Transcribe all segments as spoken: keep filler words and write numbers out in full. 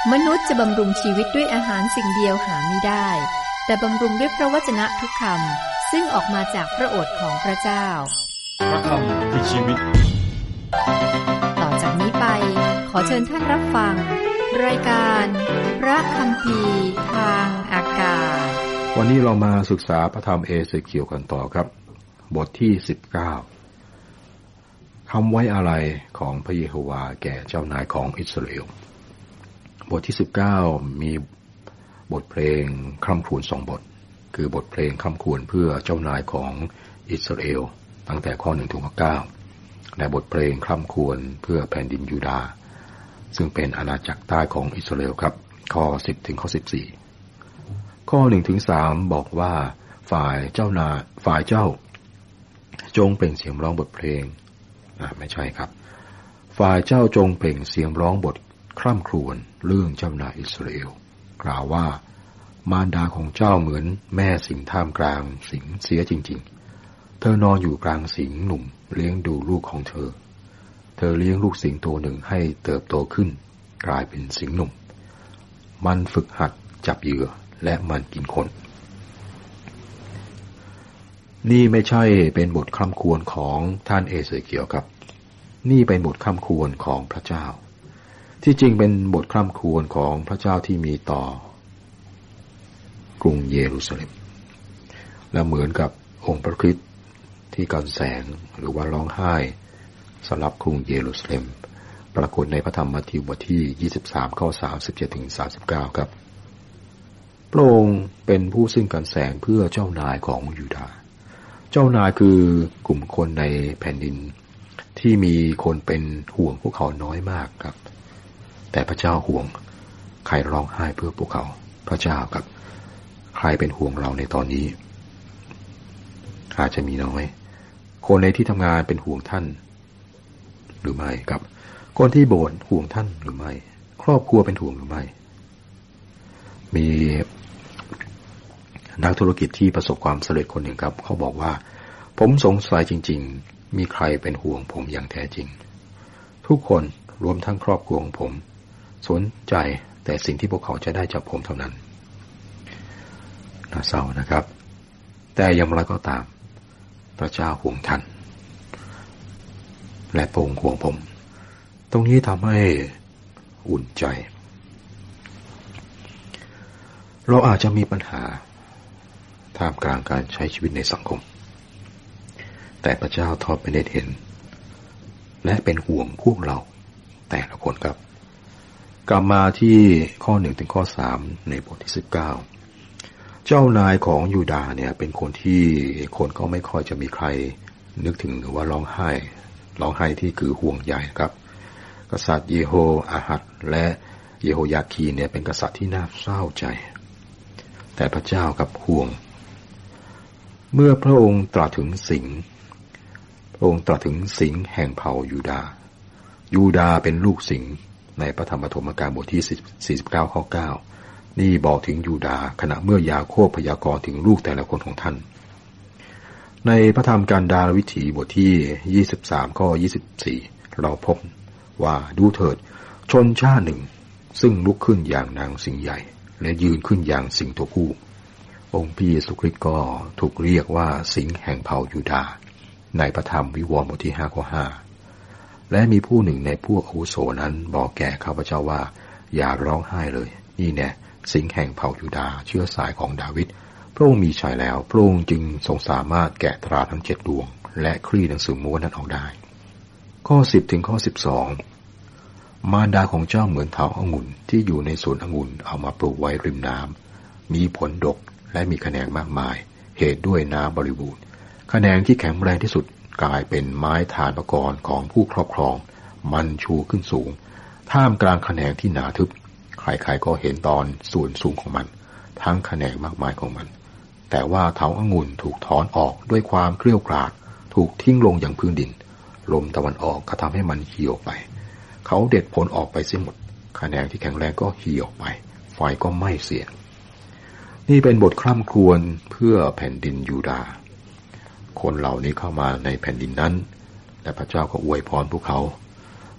มนุษย์จะบำรุงชีวิตด้วยอาหารสิ่งเดียวหาไม่ได้แต่บำรุงด้วยพระวจนะทุกคำซึ่งออกมาจากพระโอษฐ์ของพระเจ้าพระคำคือชีวิตต่อจากนี้ไปขอเชิญท่านรับฟังรายการพระคัมภีร์ทางอากาศวันนี้เรามาศึกษาพระธรรมเอเสเคียลกันต่อครับบทที่สิบเก้าคำไว้อาลัยของพระเยโฮวาแก่เจ้านายของอิสราเอลบทที่สิบเก้ามีบทเพลงคร่ำครวญสองบทคือบทเพลงคร่ำครวญเพื่อเจ้านายของอิสราเอลตั้งแต่ข้อหนึ่งถึงข้อเก้าและบทเพลงคร่ำครวญเพื่อแผ่นดินยูดาห์ซึ่งเป็นอาณาจักรใต้ของอิสราเอลครับข้อสิบถึงข้อสิบสี่ข้อหนึ่งถึงสามบอกว่าฝ่ายเจ้านายฝ่ายเจ้าจงเปล่งเสียงร้องบทเพลงอ่าไม่ใช่ครับฝ่ายเจ้าจงเปล่งเสียงร้องบทคร่ำครวญเรื่องเจ้านายอิสราเอลกล่าวว่ามารดาของเจ้าเหมือนแม่สิงท่ามกลางสิงเสียจริงๆเธอนอนอยู่กลางสิงหนุ่มเลี้ยงดูลูกของเธอเธอเลี้ยงลูกสิงตัวหนึ่งให้เติบโตขึ้นกลายเป็นสิงหนุ่มมันฝึกหัดจับเหยื่อและมันกินคนนี่ไม่ใช่เป็นบทคร่ำครวญของท่านเอเสเคียลครับนี่เป็นบทคร่ำครวญของพระเจ้าที่จริงเป็นบทคร่ำครวญของพระเจ้าที่มีต่อกรุงเยรูซาเล็มและเหมือนกับองค์พระคริสต์ที่กันแสงหรือว่าร้องไห้สำหรับกรุงเยรูซาเล็มปรากฏในพระธรรมมัทธิวบทที่ยี่สิบสามข้อสามสิบเจ็ดถึงสามสิบเก้าครับพระองค์เป็นผู้ซึ่งกันแสงเพื่อเจ้านายของยูดาห์เจ้านายคือกลุ่มคนในแผ่นดินที่มีคนเป็นห่วงพวกเขาน้อยมากครับแต่พระเจ้าห่วงใครร้องไห้เพื่อพวกเขาพระเจ้าครับใครเป็นห่วงเราในตอนนี้อาจจะมีน้อยคนในที่ทำงานเป็นห่วงท่านหรือไม่ครับคนที่โบสถ์ห่วงท่านหรือไม่ครอบครัวเป็นห่วงหรือไม่มีนักธุรกิจที่ประสบความสำเร็จคนหนึ่งครับเขาบอกว่าผมสงสัยจริงๆมีใครเป็นห่วงผมอย่างแท้จริงทุกคนรวมทั้งครอบครัวของผมสนใจแต่สิ่งที่พวกเขาจะได้จากผมเท่านั้นน่าเศร้านะครับแต่อย่างไรก็ตามพระเจ้าห่วงท่านและพระองค์ห่วงผมตรงนี้ทำให้อุ่นใจเราอาจจะมีปัญหาท่ามกลางการใช้ชีวิตในสังคมแต่พระเจ้าทอดพระเนตรเห็นและเป็นห่วงพวกเราแต่ละคนครับกลับมาที่ข้อหนึ่งถึงข้อสามในบทที่สิบเก้าเจ้านายของยูดาห์เนี่ยเป็นคนที่คนก็ไม่ค่อยจะมีใครนึกถึงหรือว่าร้องไห้ร้องไห้ที่คือห่วงใยครับกษัตริย์เยโฮอาหัสและเยโฮยาคีเนี่ยเป็นกษัตริย์ที่น่าเศร้าใจแต่พระเจ้ากับห่วงเมื่อพระองค์ตรัสถึงสิงห์พระองค์ตรัสถึงสิงห์แห่งเผ่ายูดาห์ยูดาห์เป็นลูกสิงห์ในพระธรรมปฐมกาลบทที่สี่สิบเก้าข้อเก้านี่บอกถึงยูดาห์ขณะเมื่อยาโคบพยากรณ์ถึงลูกแต่ละคนของท่านในพระธรรมการดาลวิถีบทที่ยี่สิบสามข้อยี่สิบสี่เราพบว่าดูเถิดชนชาติหนึ่งซึ่งลุกขึ้นอย่างนางสิงห์ใหญ่และยืนขึ้นอย่างสิงห์ตัวผู้องค์พระเยซูคริสต์ก็ถูกเรียกว่าสิงห์แห่งเผ่ายูดาห์ในพระธรรมวิวรณ์บทที่ห้าข้อห้าและมีผู้หนึ่งในพวกอาวุโสนั้นบอกแก่ข้าพเจ้าว่าอย่าร้องไห้เลยนี่แน่สิงห์แห่งเผ่ายูดาห์เชื้อสายของดาวิดพระองค์มีชัยแล้วพระองค์จึงทรงสามารถแกะตราทั้งเจ็ดดวงและคลี่หนังสือม้วนนั้นออกได้ข้อสิบถึงข้อสิบสองมารดาของเจ้าเหมือนเถาองุ่นที่อยู่ในสวนองุ่นเอามาปลูกไว้ริมน้ำมีผลดกและมีแขนงมากมายเหตุด้วยน้ำบริบูรณ์แขนงที่แข็งแรงที่สุดกลายเป็นไม้ฐานประกรณ์ของผู้ครอบครองมันชูขึ้นสูงท่ามกลางแขนงที่หนาทึบใครๆก็เห็นตอนส่วนสูงของมันทั้งแขนงมากมายของมันแต่ว่าเถาองุ่นถูกถอนออกด้วยความเกลี้ยกล่อมถูกทิ้งลงอย่างพื้นดินลมตะวันออกก็ทำให้มันเหี่ยวไปเขาเด็ดผลออกไปเสียหมดแขนงที่แข็งแรงก็เหี่ยวไปไฟก็ไหม้เสียนี่เป็นบทคร่ำครวญเพื่อแผ่นดินยูดาห์คนเหล่านี้เข้ามาในแผ่นดินนั้นและพระเจ้าก็อวยพรพวกเขา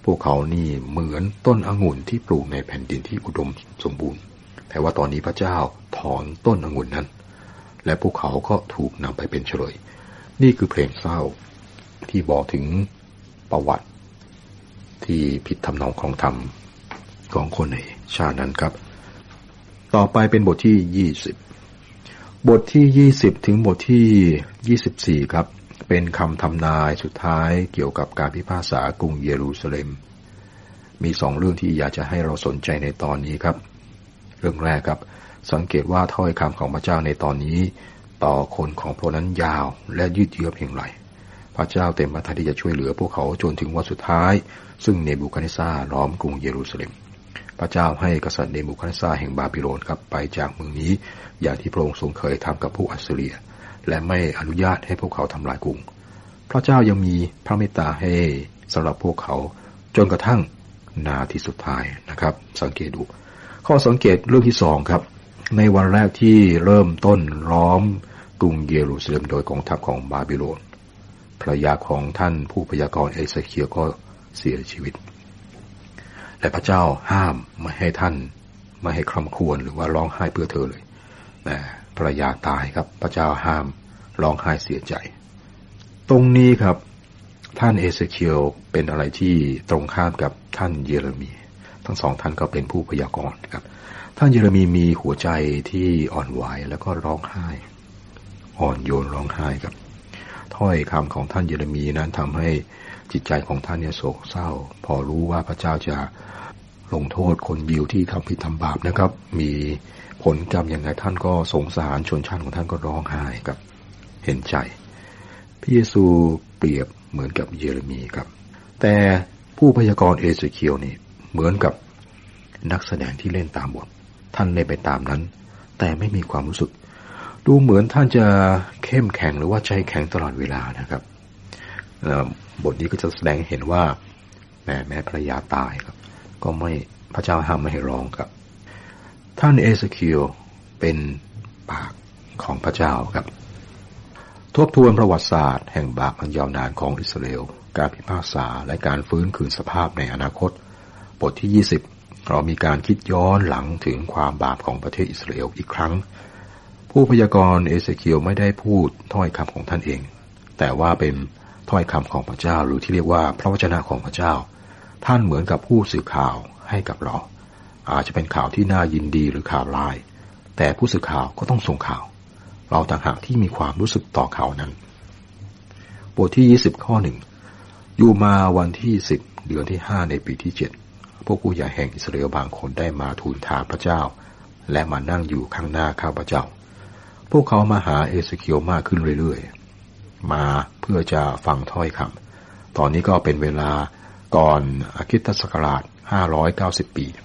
พวกเขานี่เหมือนต้นองุ่นที่ปลูกในแผ่นดินที่อุดมสมบูรณ์แต่ว่าตอนนี้พระเจ้าถอนต้นองุ่นนั้นและพวกเขาก็ถูกนำไปเป็นเฉลยนี่คือเพลงเศร้าที่บอกถึงประวัติที่ผิดทำนองของธรรมของคนในชาตินั้นครับต่อไปเป็นบทที่ยี่สิบบทที่ยี่สิบถึงบทที่ยี่สิบสี่ครับเป็นคำทำนายสุดท้ายเกี่ยวกับการพิพากษากรุงเยรูซาเล็มมีสองเรื่องที่อยากจะให้เราสนใจในตอนนี้ครับเรื่องแรกครับสังเกตว่าถ้อยคำของพระเจ้าในตอนนี้ต่อคนของพระนั้นยาวและยืดเยื้อเพียงไรพระเจ้าเต็มพระทัยที่จะช่วยเหลือพวกเขาจนถึงวันสุดท้ายซึ่งเนบูคัดเนสซาร์ล้อมกรุงเยรูซาเล็มพระเจ้าให้กษัตริย์เนบูคัดเนสซาร์แห่งบาบิโลนครับไปจากเมืองนี้อย่างที่พระองค์ทรงเคยทำกับพวกอัสซีเรียและไม่อนุญาตให้พวกเขาทำลายกรุงพระเจ้ายังมีพระเมตตาให้สำหรับพวกเขาจนกระทั่งนาทีสุดท้ายนะครับสังเกตดูข้อสังเกตเรื่องที่สองครับในวันแรกที่เริ่มต้นล้อมกรุงเยรูซาเล็มโดยกองทัพของบาบิโลนภรรยาของท่านผู้พยากรณ์เอเสเคียลก็เสียชีวิตและพระเจ้าห้ามไม่ให้ท่านไม่ให้คร่ำครวญหรือว่าร้องไห้เพื่อเธอเลยแต่ภรรยาตายครับพระเจ้าห้ามร้องไห้เสียใจตรงนี้ครับท่านเอเสเคียลเป็นอะไรที่ตรงข้ามกับท่านเยเรมีทั้งสองท่านก็เป็นผู้พยากรณ์ครับท่านเยเรมีมีหัวใจที่อ่อนไหวแล้วก็ร้องไห้อ่อนโยนร้องไห้ครับถ้อยคำของท่านเยเรมีนั้นทำให้จิตใจของท่านเนี่ยโศกเศร้าพอรู้ว่าพระเจ้าจะลงโทษคนยิวที่ทำผิดทำบาปนะครับมีผลกรรมอย่างไรท่านก็สงสารชนชาติของท่านก็ร้องไห้ครับเห็นใจพระเยซูเปรียบเหมือนกับเยเรมีครับแต่ผู้พยากรณ์เอเสเคียลนี่เหมือนกับนักแสดงที่เล่นตามบทท่านเล่นไปตามนั้นแต่ไม่มีความรู้สึกดูเหมือนท่านจะเข้มแข็งหรือว่าใจแข็งตลอดเวลานะครับบทนี้ก็จะแสดงให้เห็นว่าแม้แม้ภรรยาตายครับก็ไม่พระเจ้าห้ามไม่ให้ร้องครับท่านเอเสเคียลเป็นปากของพระเจ้าครับทบทวนประวัติศาสตร์แห่งบาปอันยาวนานของอิสราเอลการพิพากษาและการฟื้นคืนสภาพในอนาคตบทที่ยี่สิบเรามีการคิดย้อนหลังถึงความบาปของประเทศอิสราเอลอีกครั้งผู้พยากรณ์เอเสเคียลไม่ได้พูดถ้อยคำของท่านเองแต่ว่าเป็นถ้อยคำของพระเจ้าหรือที่เรียกว่าพระวจนะของพระเจ้าท่านเหมือนกับผู้สื่อข่าวให้กับเราอาจจะเป็นข่าวที่น่ายินดีหรือข่าวร้ายแต่ผู้สื่อข่าวก็ต้องส่งข่าวเราต่างหากที่มีความรู้สึกต่อข่าวนั้นบทที่ยี่สิบข้อหนึ่งอยู่มาวันที่สิบเดือนที่ห้าในปีที่เจ็ดพวกผู้ใหญ่แห่งอิสราเอลบางคนได้มาทูลถามพระเจ้าและมานั่งอยู่ข้างหน้าข้าพเจ้าพวกเขามาหาเอเสเคียลมากขึ้นเรื่อยๆมาเพื่อจะฟังถ้อยคำตอนนี้ก็เป็นเวลาก่อนคริสตศักราชห้าร้อยเก้าสิบปี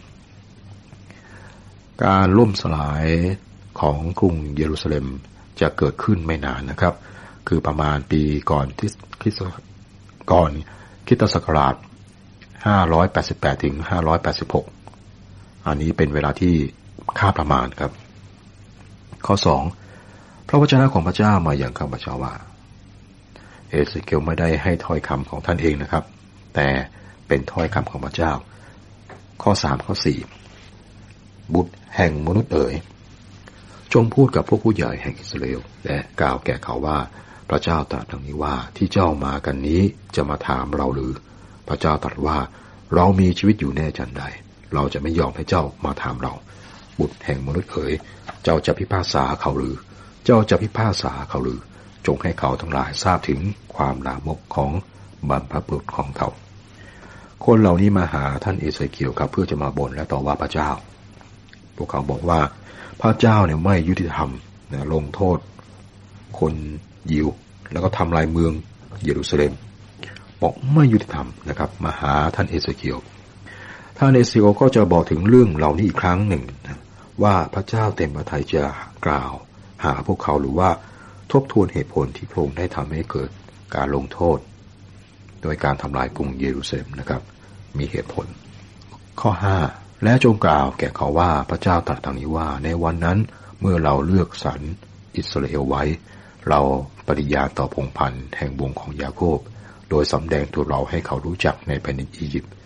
การล่มสลายของกรุงเยรูซาเล็มจะเกิดขึ้นไม่นานนะครับคือประมาณปีก่อนคริสต์ก่อนคริสตศักราชห้าร้อยแปดสิบแปดถึงห้าร้อยแปดสิบหกอันนี้เป็นเวลาที่ค่าประมาณครับข้อสองพระวจนะของพระเจ้ามาอย่างข้าพเจ้าว่าเอเสเคียลไม่ได้ให้ถ้อยคำของท่านเองนะครับแต่เป็นถ้อยคำของพระเจ้าข้อสามข้อสี่บุตรแห่งมนุษย์เอ๋ยจงพูดกับพวกผู้ใหญ่แห่งอิสราเอลและกล่าวแก่เขาว่าพระเจ้าตรัสดังนี้ว่าที่เจ้ามากันนี้จะมาถามเราหรือพระเจ้าตรัสว่าเรามีชีวิตอยู่แน่จันใดเราจะไม่ยอมให้เจ้ามาถามเราบุตรแห่งมนุษย์เอ๋ยเจ้าจะพิพากษาเขาหรือเจ้าจะพิพากษาเขาหรือจงให้เขาทั้งหลายทราบถึงความลามกของบรรพบุรุษของเขาคนเหล่านี้มาหาท่านเอเสเคียลครับเพื่อจะมาบ่นและต่อว่าพระเจ้าพวกเขาบอกว่าพระเจ้าเนี่ยไม่ยุติธรรมนะลงโทษคนยิวแล้วก็ทำลายเมืองเยรูซาเล็มบอกไม่ยุติธรรมนะครับมาหาท่านเอเสเคียลท่านเอเสเคียลก็จะบอกถึงเรื่องเหล่านี้อีกครั้งหนึ่งนะว่าพระเจ้าเต็มพระทัยจะกล่าวหาพวกเขาหรือว่าทบทวนเหตุผลที่พระองค์ได้ทำให้เกิดการลงโทษโดยการทำลายกรุงเยรูซาเล็มนะครับมีเหตุผลข้อห้าและจงกล่าวแก่เขาว่าพระเจ้าตรัสดังนี้ว่าในวันนั้นเมื่อเราเลือกสรรอิสราเอลไว้เราปฏิญาณต่อพงศ์พันธุ์แห่งวงของยาโคบโดยสำแดงตัวเราให้เขารู้จักในแผ่นดินอียิปต์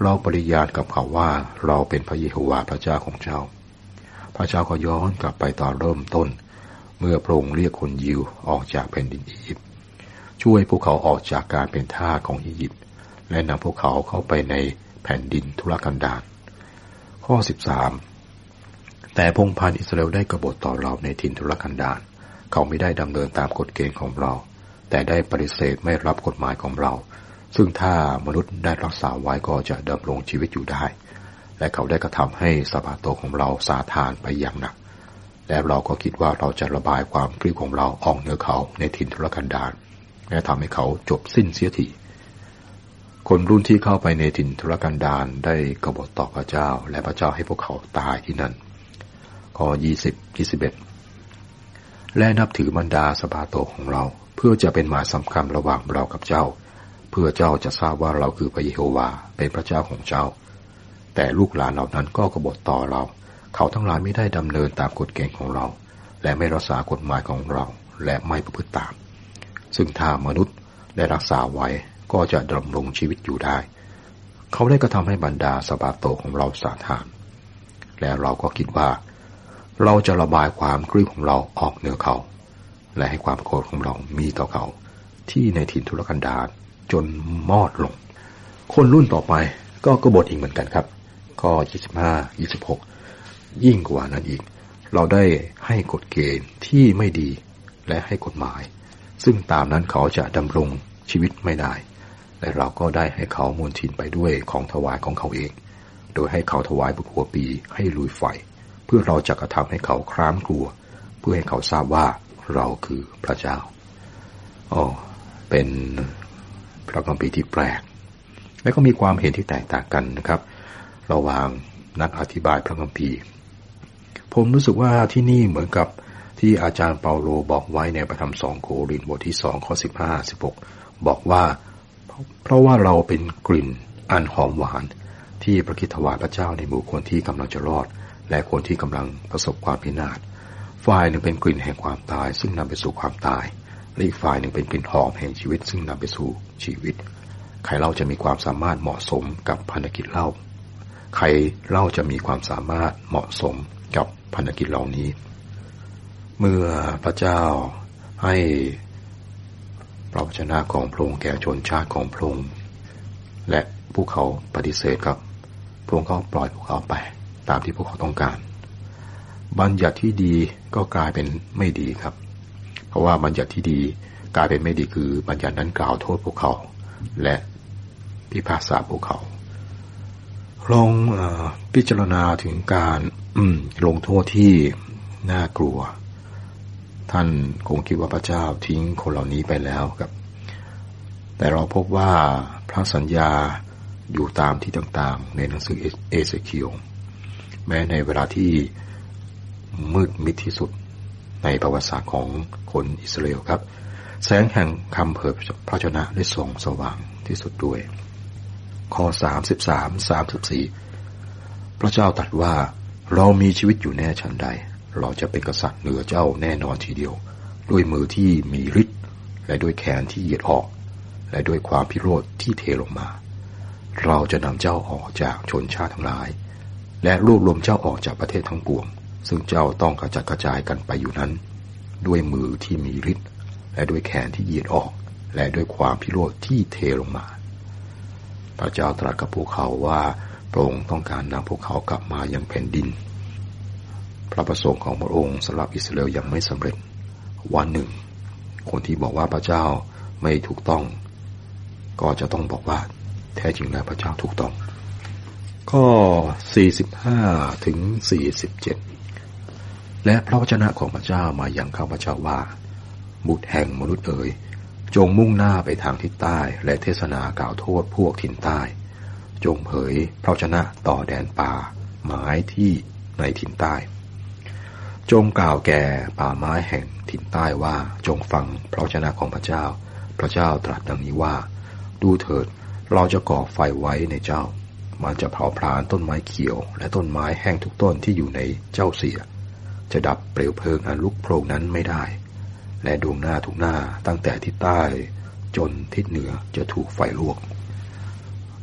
เราปริญาณกับเขาว่าเราเป็นพระเยโฮวาห์พระเจ้าของเจ้าพระเจ้าก็ย้อนกลับไปตอนเริ่มต้นเมื่อพระองค์เรียกคนยิวออกจากแผ่นดินอียิปต์ช่วยพวกเขาออกจากการเป็นทาสของอียิปต์และนำพวกเขาเข้าไปในแผ่นดินทุรกันดารข้อสิบสามแต่พงศ์พันธุ์อิสราเอลได้กบฏต่อเราในถิ่นทุรกันดารเขาไม่ได้ดำเนินตามกฎเกณฑ์ของเราแต่ได้ปฏิเสธไม่รับกฎหมายของเราซึ่งถ้ามนุษย์ได้รักษาไว้ก็จะดำรงชีวิตอยู่ได้และเขาได้กระทำให้สาบาโตของเราสาทานไปอย่างหนักและเราก็คิดว่าเราจะระบายความกริ้วของเราออกเหนือเขาในถิ่นทุรกันดารและทำให้เขาจบสิ้นเสียทีคนรุ่นที่เข้าไปในถิ่นทุรกันดารได้กบฏต่อพระเจ้าและพระเจ้าให้พวกเขาตายที่นั่นข้อยี่สิบ ยี่สิบเอ็ดและนับถือบรรดาสาบาโตของเราเพื่อจะเป็นหมายสำคัญระหว่างเรากับเจ้าเพื่อเจ้าจะทราบว่าเราคือพระเยโฮวาห์เป็นพระเจ้าของเจ้าแต่ลูกหลานเหล่านั้นก็กบฏต่อเราเขาทั้งหลายไม่ได้ดำเนินตามกฎเกณฑ์ของเราและไม่รักษากฎหมายของเราและไม่ประพฤติตามซึ่งถ้ามนุษย์ได้รักษาไว้ก็จะดำรงชีวิตอยู่ได้เขาได้กระทำให้บรรดาสาบาโตของเราสาทานและเราก็คิดว่าเราจะระบายความกริ้วของเราออกเหนือเขาและให้ความโกรธของเรามีต่อเขาที่ในถิ่นทุรกันดารจนมอดลงคนรุ่นต่อไปก็กบฏอีกเหมือนกันครับข้อยี่สิบห้า ยี่สิบหกยิ่งกว่านั้นอีกเราได้ให้กฎเกณฑ์ที่ไม่ดีและให้กฎหมายซึ่งตามนั้นเขาจะดำรงชีวิตไม่ได้และเราก็ได้ให้เขามวลทินไปด้วยของถวายของเขาเองโดยให้เขาถวายบุกหัวปีให้ลุยไฟเพื่อเราจะกระทำให้เขาคร้ามกลัวเพื่อให้เขาทราบว่าเราคือพระเจ้าอ๋อเป็นพระคัมภีร์ที่แปลกและก็มีความเห็นที่แตกต่างกันนะครับระหว่างนักอธิบายพระคัมภีร์ผมรู้สึกว่าที่นี่เหมือนกับที่อาจารย์เปาโลบอกไว้ในพระธรรมสองโครินธ์บทที่สองข้อสิบห้า สิบหกบอกว่าเพราะว่าเราเป็นกลิ่นอันหอมหวานที่ประคิดถวายพระเจ้าในหมู่คนที่กำลังจะรอดและคนที่กำลังประสบความพินาศฝ่ายหนึ่งเป็นกลิ่นแห่งความตายซึ่งนำไปสู่ความตายและอีกฝ่ายหนึ่งเป็นกลิ่นหอมแห่งชีวิตซึ่งนำไปสู่ชีวิตใครเล่าจะมีความสามารถเหมาะสมกับภารกิจเล่าใครเล่าจะมีความสามารถเหมาะสมกับภารกิจเหล่านี้เมื่อพระเจ้าให้พระวจนะของพระองค์แก่ชนชาติของพระองค์และพวกเขาปฏิเสธครับพระองค์ก็ปล่อยพวกเขาไปตามที่พวกเขาต้องการบัญญัติที่ดีก็กลายเป็นไม่ดีครับเพราะว่าบัญญัติที่ดีกลายเป็นไม่ดีคือบัญญัตินั้นกล่าวโทษพวกเขาและพิพากษาพวกเขาลองเอ่อพิจารณาถึงการลงโทษที่น่ากลัวท่านคงคิดว่าพระเจ้าทิ้งคนเหล่านี้ไปแล้วครับแต่เราพบว่าพระสัญญาอยู่ตามที่ต่างๆในหนังสือเอเสเคียลแม้ในเวลาที่มืดมิดที่สุดในประวัติศาสตร์ของคนอิสราเอลครับแสงแห่งคำเผยพระชนะได้ส่องสว่างที่สุดด้วยข้อสามสิบสาม สามสิบสี่พระเจ้าตรัสว่าเรามีชีวิตอยู่แน่ฉันใดเราจะเป็นกษัตริย์เหนือเจ้าแน่นอนทีเดียวด้วยมือที่มีฤทธิ์และด้วยแขนที่เหยียดออกและด้วยความพิโรธที่เทลงมาเราจะนำเจ้าออกจากชนชาติทั้งหลายและรวบรวมเจ้าออกจากประเทศทั้งปวงซึ่งเจ้าต้องกระจัดกระจายกันไปอยู่นั้นด้วยมือที่มีฤทธิ์และด้วยแขนที่เหยียดออกและด้วยความพิโรธที่เทลงมาพระเจ้าตรัสกับพวกเขาว่าพระองค์ต้องการนำพวกเขากลับมายังแผ่นดินพระประสงค์ของพระองค์สำหรับอิสราเอลยังไม่สำเร็จวันหนึ่งคนที่บอกว่าพระเจ้าไม่ถูกต้องก็จะต้องบอกว่าแท้จริงแล้วพระเจ้าถูกต้องข้อสี่สิบห้าถึงสี่สิบเจ็ดและพระวจนะของพระเจ้ามาอย่างข้าพเจ้าว่าบุตรแห่งมนุษย์เอ๋ยจงมุ่งหน้าไปทางทิศใต้และเทศนากล่าวโทษพวกถิ่นใต้จงเผยพระวจนะต่อแดนป่าไม้ที่ในถิ่นใต้จงกล่าวแก่ป่าไม้แห่งถิ่นใต้ว่าจงฟังพระวจนะของพระเจ้าพระเจ้าตรัสดังนี้ว่าดูเถิดเราจะก่อไฟไว้ในเจ้ามันจะเผาผลาญต้นไม้เขียวและต้นไม้แห้งทุกต้นที่อยู่ในเจ้าเสียจะดับเปลวเพลิงอันลุกโผล่นั้นไม่ได้และดวงหน้าทุกหน้าตั้งแต่ทิศใต้จนทิศเหนือจะถูกไฟลวก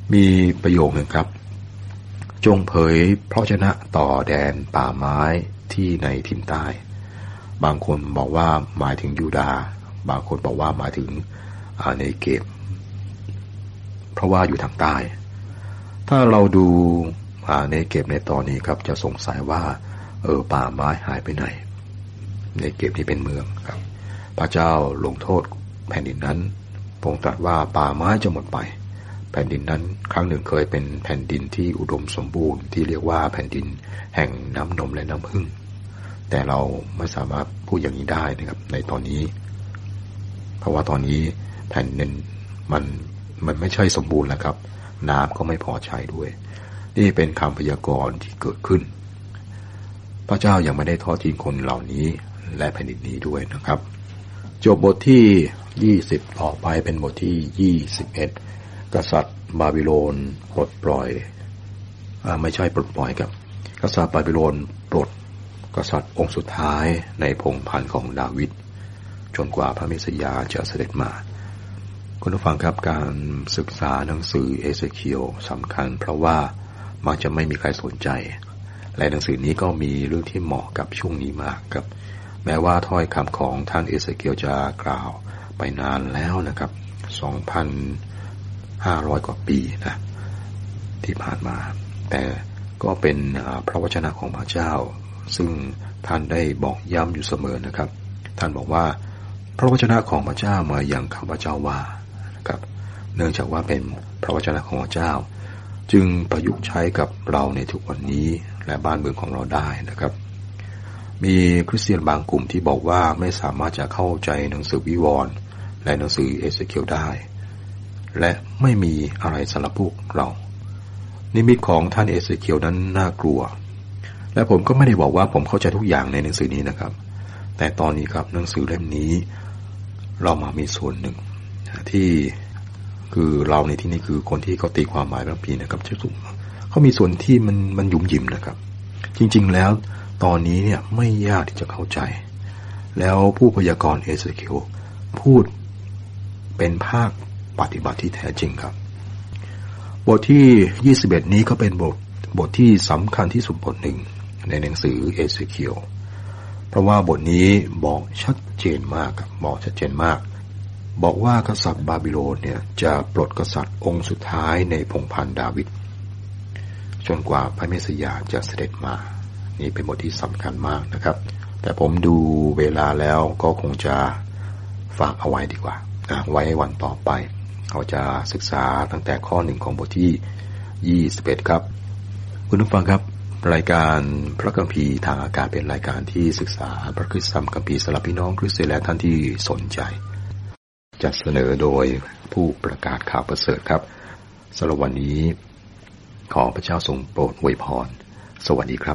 มีประโยคหนึ่งครับจงเผยพระวจนะต่อแดนป่าไม้ที่ในทิศใต้บางคนบอกว่าหมายถึงยูดาห์บางคนบอกว่าหมายถึงเนเกฟเพราะว่าอยู่ทางใต้ถ้าเราดูเนเกฟในตอนนี้ครับจะสงสัยว่าเออป่าไม้หายไปไหนเนเกฟนี่เป็นเมืองครับพระเจ้าลงโทษแผ่นดินนั้นพระองค์ตรัสว่าป่าไม้จะหมดไปแผ่นดินนั้นครั้งหนึ่งเคยเป็นแผ่นดินที่อุดมสมบูรณ์ที่เรียกว่าแผ่นดินแห่งน้ำนมและน้ำผึ้งแต่เราไม่สามารถพูดอย่างนี้ได้นะครับในตอนนี้เพราะว่าตอนนี้แผ่นดินมันมันไม่ใช่สมบูรณ์แล้วครับน้ำก็ไม่พอใช้ด้วยนี่เป็นคำพยากรณ์ที่เกิดขึ้นพระเจ้ายังไม่ได้ทอดทิ้งคนเหล่านี้และแผ่นดินนี้ด้วยนะครับจบบทที่ยี่สิบต่อไปเป็นบทที่ยี่สิบเอ็ดกษัตริย์บาบิโลนปลดปล่อยอ่าไม่ใช่ปลดปล่อยครับกษัตริย์บาบิโลนปลดกษัตริย์องค์สุดท้ายในพงศ์พันธุ์ของดาวิดจนกว่าพระเมสสิยาจะเสด็จมาคุณผู้ฟังครับการศึกษาหนังสือเอเสเคียลสำคัญเพราะว่ามักจะไม่มีใครสนใจและหนังสือนี้ก็มีเรื่องที่เหมาะกับช่วงนี้มากครับแม้ว่าถ้อยคำของท่านเอเสเคียลจะกล่าวไปนานแล้วนะครับ สองพันห้าร้อย กว่าปีนะที่ผ่านมาแต่ก็เป็นพระวจนะของพระเจ้าซึ่งท่านได้บอกย้ำอยู่เสมอนะครับท่านบอกว่าพระวจนะของพระเจ้ามาอย่างข้าพเจ้าว่านะครับเนื่องจากว่าเป็นพระวจนะของพระเจ้าจึงประยุกต์ใช้กับเราในทุกวันนี้และบ้านเมืองของเราได้นะครับมีคริสเตียนบางกลุ่มที่บอกว่าไม่สามารถจะเข้าใจหนังสือวิวรณ์และหนังสือเอเสเคียลได้และไม่มีอะไรสำหรับพวกเรานิมิตของท่านเอเสเคียลนั้นน่ากลัวและผมก็ไม่ได้บอกว่าผมเข้าใจทุกอย่างในหนังสือนี้นะครับแต่ตอนนี้ครับหนังสือเล่มนี้เรามามีส่วนหนึ่งที่คือเราในที่นี้คือคนที่เขาตีความหมายบางปีนะครับเขามีส่วนที่มันมันยุ่มยิ้มนะครับจริงๆแล้วตอนนี้เนี่ยไม่ยากที่จะเข้าใจแล้วผู้พยากรณ์เอเสเคียลพูดเป็นภาคปฏิบัติที่แท้จริงครับบทที่ยี่สิบเอ็ดนี้ก็เป็นบทบทที่สำคัญที่สุดบทหนึ่งในหนังสือเอเสเคียลเพราะว่าบทนี้บอกชัดเจนมากครับบอกชัดเจนมากบอกว่ากษัตริย์บาบิโลนเนี่ยจะปลดกษัตริย์องค์สุดท้ายในพงศ์พันธุ์ดาวิดจนกว่าพระเมสสิยาจะเสด็จมานี่เป็นบทที่สำคัญมากนะครับแต่ผมดูเวลาแล้วก็คงจะฝากเอาไว้ดีกว่านะไว้วันต่อไปเราจะศึกษาตั้งแต่ข้อหนึ่งของบทที่ยี่สิบเอ็ดครับคุณผู้ฟังครับรายการพระคัมภีร์ทางอากาศเป็นรายการที่ศึกษาพระคริสตธรรมคัมภีร์สำหรับพี่น้องคริสเตียนและท่านที่สนใจจัดเสนอโดยผู้ประกาศข่าวประเสริฐครับสำหรับวันนี้ขอพระเจ้าทรงโปรดอวยพรสวัสดีครับ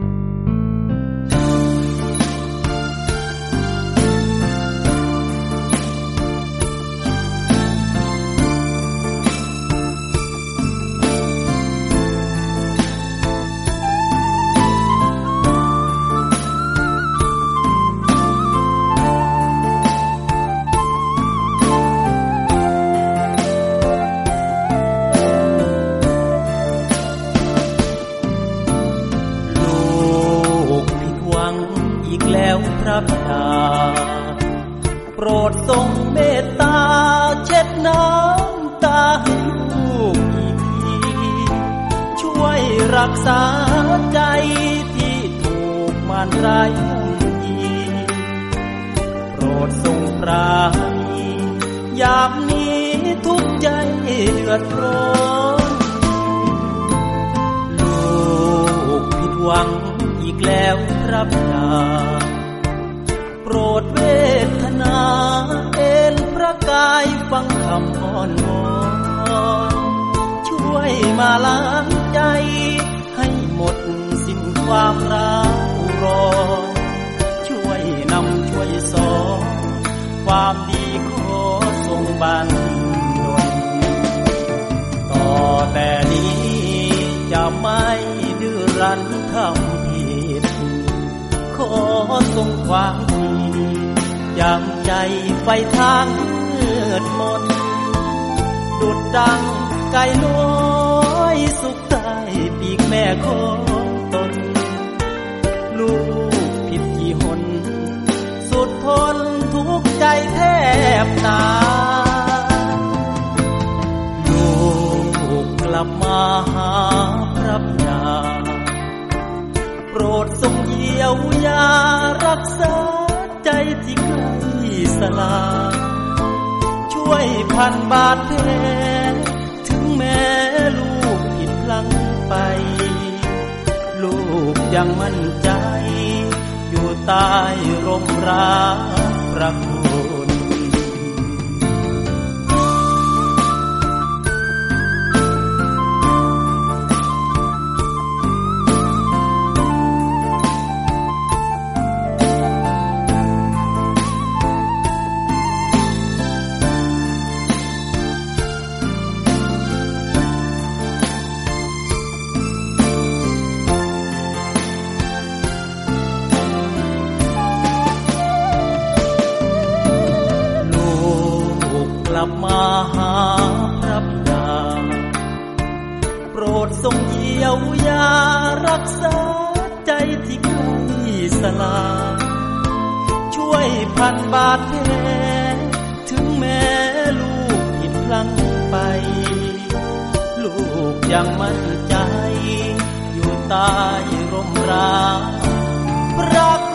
รักษาใจที่ถูกมารร้ายยีโปรดทรงปราณียามนี้ทุกใจเดือดร้อนลูกผิดหวังอีกแล้วครับยาโปรดเวทนาเอ็นพระกายฟังคำอ้อนวอนช่วยมาล้างใจให้หมดสิ้นความร้าวร้อนช่วยนำช่วยสอนความดีขอทรงบันดลต่อแต่นี้จะไม่ดื้อรั้นทำผิดขอทรงความดียามใจไฟทางมืดมนดุจดังไก่น้อยสุขใต้ปีกแม่ของตนลูกผิดกี่หนสุดทนทุกข์ใจแทบตายลูกกลับมาหาพระบิดาโปรดทรงเยียวยารักษาใจที่ใกล้สลายช่วยพันบาดแผลถึงแม้ลูกผิดพลั้งไปลูกยังมั่นใจอยู่ใต้ร่มรักพระคุณกลับมาหาพระบิดาโปรดทรงเยียวยารักษาใจที่ใกล้สลายช่วยพันบาดแผลถึงแม้ลูกผิดพลั้งไปลูกยังมั่นใจอยู่ใต้ร่มรักพระ